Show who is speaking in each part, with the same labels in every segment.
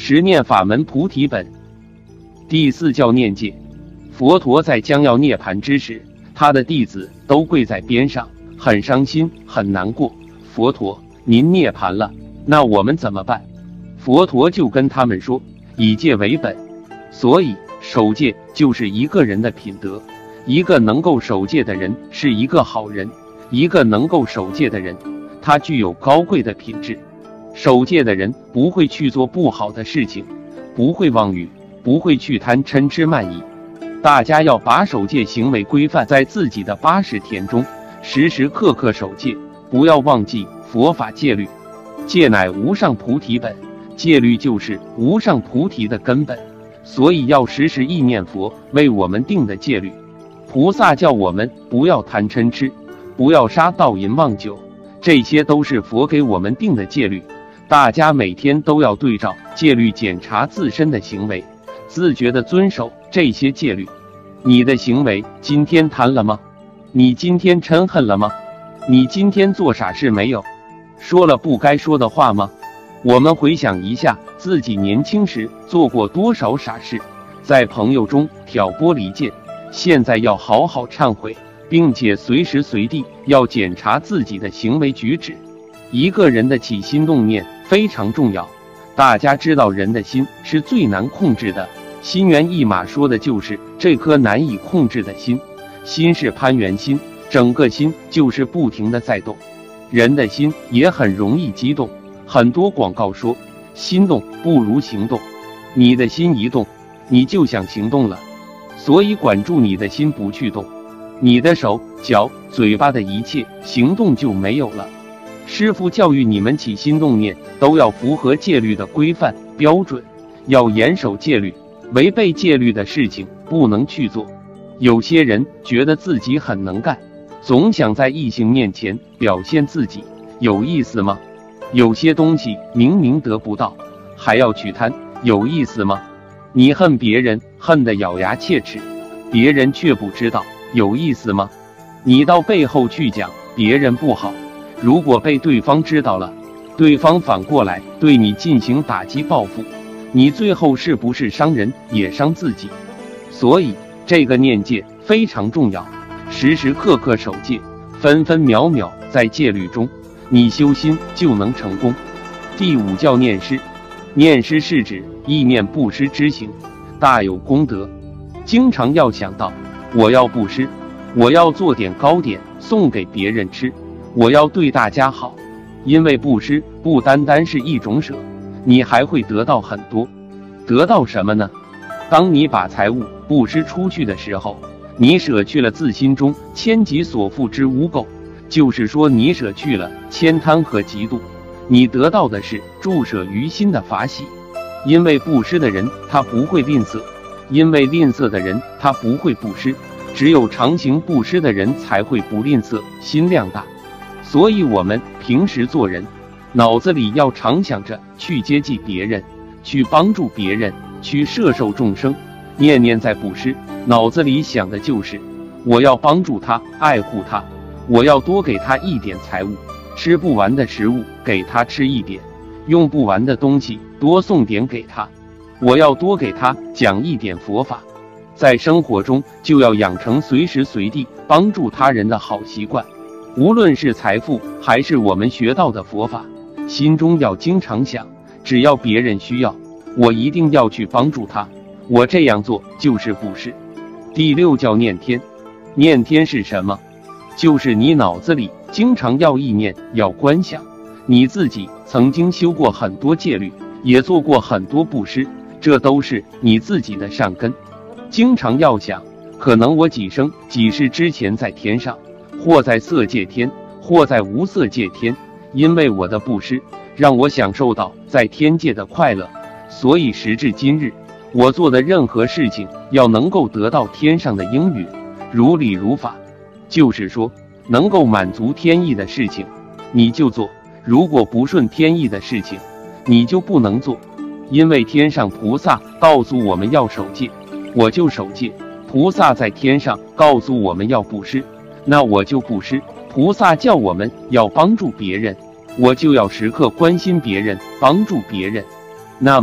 Speaker 1: 十念法门菩提本。第四教念戒。佛陀在将要涅槃之时，他的弟子都跪在边上，很伤心，很难过。佛陀，您涅槃了，那我们怎么办？佛陀就跟他们说，以戒为本。所以守戒就是一个人的品德，一个能够守戒的人是一个好人，一个能够守戒的人，他具有高贵的品质。守戒的人不会去做不好的事情，不会妄语，不会去贪嗔痴慢疑。大家要把守戒行为规范在自己的80田中，时时刻刻守戒，不要忘记佛法戒律。戒乃无上菩提本，戒律就是无上菩提的根本，所以要时时意念佛为我们定的戒律。菩萨叫我们不要贪嗔痴，不要杀盗淫妄酒，这些都是佛给我们定的戒律。大家每天都要对照戒律检查自身的行为，自觉地遵守这些戒律。你的行为今天贪了吗？你今天嗔恨了吗？你今天做傻事没有？说了不该说的话吗？我们回想一下自己年轻时做过多少傻事，在朋友中挑拨离间，现在要好好忏悔，并且随时随地要检查自己的行为举止。一个人的起心动念非常重要，大家知道人的心是最难控制的，心猿意马说的就是这颗难以控制的心。心是攀缘心，整个心就是不停地在动。人的心也很容易激动，很多广告说心动不如行动，你的心一动，你就想行动了，所以管住你的心不去动，你的手脚嘴巴的一切行动就没有了。师父教育你们起心动念都要符合戒律的规范标准，要严守戒律，违背戒律的事情不能去做。有些人觉得自己很能干，总想在异性面前表现自己，有意思吗？有些东西明明得不到，还要去贪，有意思吗？你恨别人恨得咬牙切齿，别人却不知道，有意思吗？你到背后去讲别人不好，如果被对方知道了，对方反过来对你进行打击报复，你最后是不是伤人也伤自己？所以这个念戒非常重要，时时刻刻守戒，分分秒秒在戒律中，你修心就能成功。第五教念施。念施是指意念布施之行，大有功德。经常要想到，我要布施，我要做点糕点送给别人吃，我要对大家好。因为布施不单单是一种舍，你还会得到很多。得到什么呢？当你把财物布施出去的时候，你舍去了自心中千己所缚之污垢，就是说你舍去了悭贪和嫉妒，你得到的是住舍于心的法喜。因为布施的人他不会吝啬，因为吝啬的人他不会布施，只有常行布施的人才会不吝啬，心量大。所以我们平时做人，脑子里要常想着去接济别人，去帮助别人，去摄受众生，念念在布施，脑子里想的就是我要帮助他，爱护他，我要多给他一点财物，吃不完的食物给他吃一点，用不完的东西多送点给他，我要多给他讲一点佛法。在生活中就要养成随时随地帮助他人的好习惯，无论是财富还是我们学到的佛法，心中要经常想，只要别人需要，我一定要去帮助他，我这样做就是布施。第六教念天。念天是什么？就是你脑子里经常要意念，要观想你自己曾经修过很多戒律，也做过很多布施，这都是你自己的善根。经常要想，可能我几生几世之前在天上，或在色界天，或在无色界天，因为我的布施让我享受到在天界的快乐，所以时至今日，我做的任何事情要能够得到天上的应允，如理如法，就是说能够满足天意的事情你就做，如果不顺天意的事情你就不能做。因为天上菩萨告诉我们要守戒，我就守戒；菩萨在天上告诉我们要布施，那我就布施；菩萨叫我们要帮助别人，我就要时刻关心别人，帮助别人。那么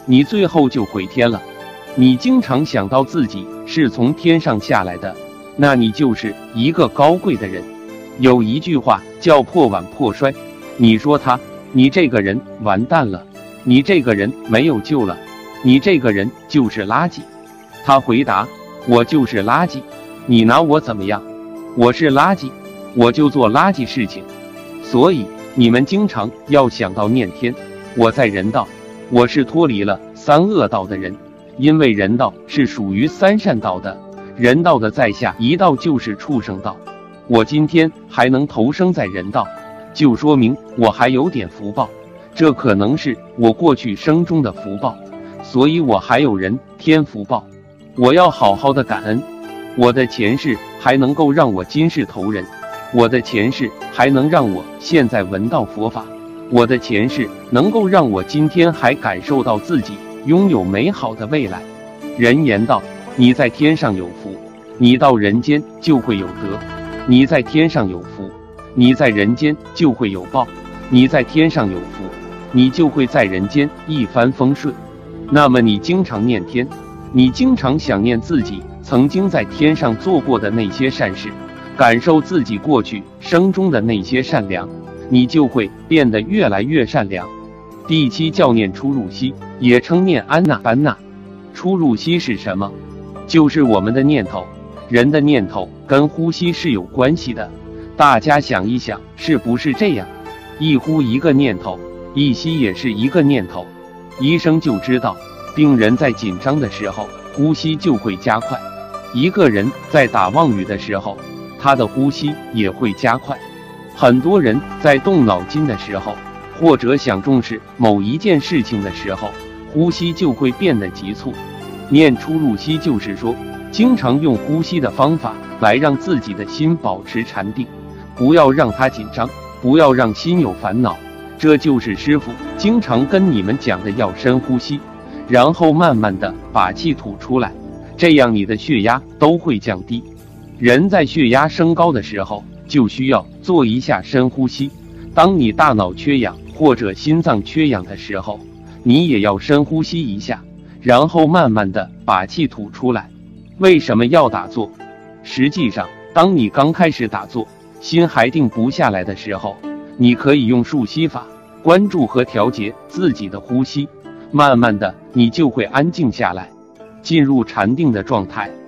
Speaker 1: 你最后就毁天了。你经常想到自己是从天上下来的，那你就是一个高贵的人。有一句话叫破碗破摔，你说你这个人完蛋了，你这个人没有救了，你这个人就是垃圾。他回答，我就是垃圾，你拿我怎么样？我是垃圾，我就做垃圾事情。所以你们经常要想到念天，我在人道，我是脱离了三恶道的人，因为人道是属于三善道的，人道的在下一道就是畜生道。我今天还能投生在人道，就说明我还有点福报，这可能是我过去生中的福报，所以我还有人天福报，我要好好的感恩。我的前世还能够让我今世投人，我的前世还能让我现在闻到佛法，我的前世能够让我今天还感受到自己拥有美好的未来。人言道，你在天上有福，你到人间就会有德。你在天上有福，你在人间就会有报；你在天上有福，你就会在人间一帆风顺。那么你经常念天，你经常想念自己曾经在天上做过的那些善事，感受自己过去生中的那些善良，你就会变得越来越善良。第七叫念出入息，也称念安那班那。出入息是什么？就是我们的念头。人的念头跟呼吸是有关系的，大家想一想，是不是这样？一呼一个念头，一吸也是一个念头。医生就知道，病人在紧张的时候，呼吸就会加快；一个人在打妄语的时候，他的呼吸也会加快。很多人在动脑筋的时候，或者想重视某一件事情的时候，呼吸就会变得急促。念出入息就是说，经常用呼吸的方法来让自己的心保持禅定，不要让它紧张，不要让心有烦恼。这就是师父经常跟你们讲的，要深呼吸，然后慢慢的把气吐出来，这样你的血压都会降低。人在血压升高的时候，就需要做一下深呼吸。当你大脑缺氧或者心脏缺氧的时候，你也要深呼吸一下，然后慢慢的把气吐出来。为什么要打坐？实际上，当你刚开始打坐，心还定不下来的时候，你可以用数息法关注和调节自己的呼吸，慢慢的你就会安静下来，进入禅定的状态。